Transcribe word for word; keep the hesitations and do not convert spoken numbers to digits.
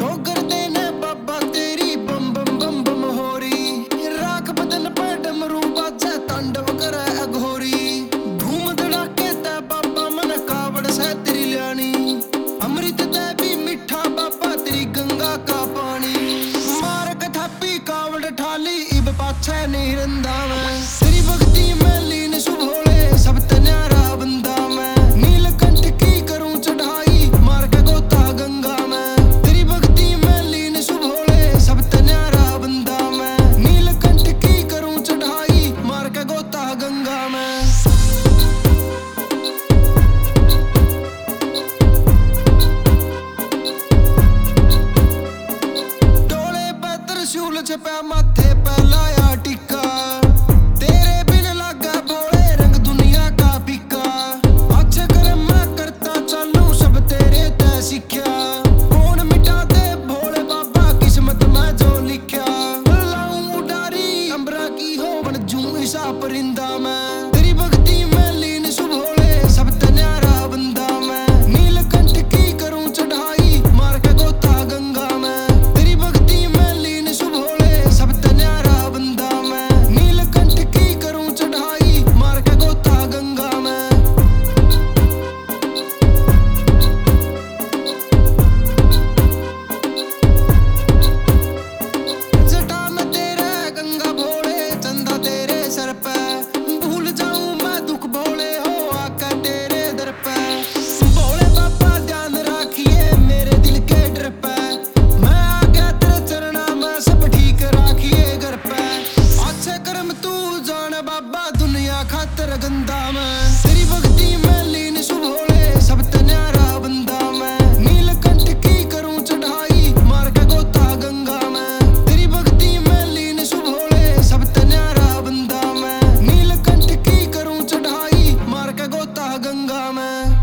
ठोकर देने बाबा तेरी बम बम बम बम होरी। राख बदन पे डमरू बाजे तांडव करे अघोरी। धूम धड़ाके ते बाबा मन कावड़ से तेरी ल्यानी। अमृत ते भी मीठा बाबा तेरी गंगा का पानी। मार के थापी कावड़ ठाली इब पाछे नहीं रंदा मैं। तेरी भक्ति में लीन शुभ होले सब तन्यारा बंदा मैं। नीलकंठ की करूं चढ़ाई मार के गोता गंगा में। तेरी भक्ति में लीन शुभ होले सब तन्यारा बंदा मैं। नीलकंठ की करूं चढ़ाई मार के गोता गंगा में। डोले पे त्रिशूल छपा माथे पे लाया टिक्का। तेरे बिन लागा भोले रंग दुनिया का फीका। अच्छे कर्म मैं करता चलूं सब तेरे ते सीख्या। कौन मिटा दे भोले बाबा किस्मत में जो लिख्या। लाऊं उडारी अंबरा की हो बन जूं ईसा परिंदा मैं। तेरी भक्ति में लीन शुभ होले सब तन्यारा बंदा मैं। नीलकंठ की करूं चढ़ाई मार के गोता गंगा में। तेरी भक्ति में लीन शुभ होले सब तन्यारा बंदा मैं। नीलकंठ की करूं चढ़ाई मार के गोता गंगा में। जटा में तेरे गंगा भोले चंदा तेरे सर पे। भूल जाऊं मैं दुख भोले हो आका तेरे दर पे। भोले बाबा ध्यान राखिए मेरे दिल के डर पे। मैं आ गया तेरे चरणा में सब ठीक राखिए घर पे। अच्छे कर्म तू जाने बाबा दुनिया खातर गंदा मैं। तेरी भक्ति में लीन शुभ होले सब तन्यारा बंदा मैं। नीलकंठ की करूं चढ़ाई मार के गोता गंगा में। तेरी भक्ति में लीन शुभ होले सब तन्यारा बंदा मैं। नीलकंठ की करूं चढ़ाई मार के गोता गंगा में।